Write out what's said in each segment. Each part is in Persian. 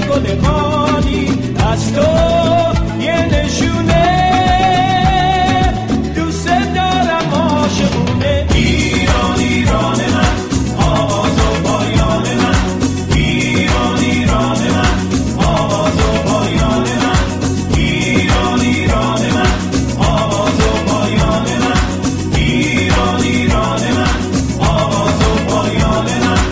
گل قالی از تو یه نشونه دوست دارم عاشقونه. ایران ایران من آواز و پایان من، ایران ایران من آواز و پایان من، ایران ایران من آواز و پایان من، ایران ایران من آواز و پایان من.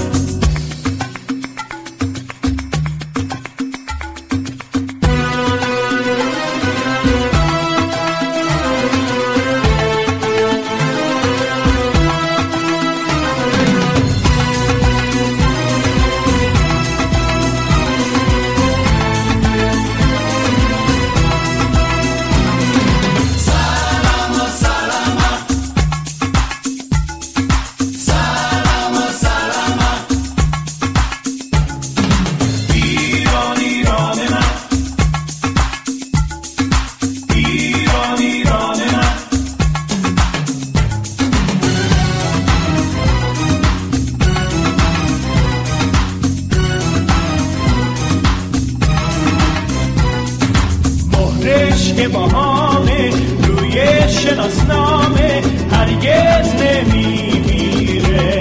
عشق باهامه روی شناسنامه هرگز نمیمیره،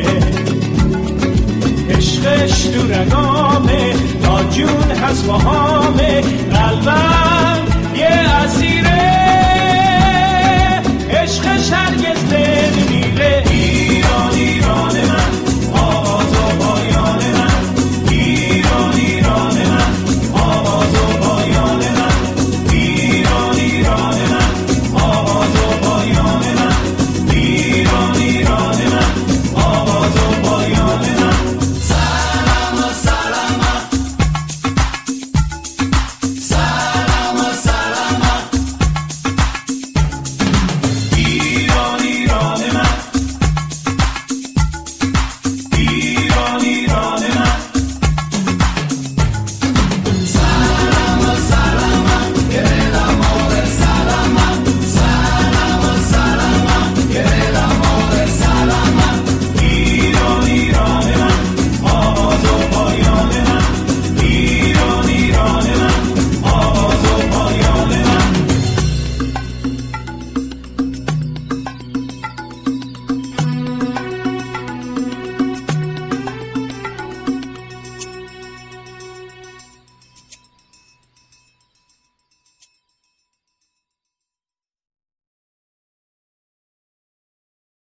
عشقش تو رگامه تا جون هست باهامه قلبم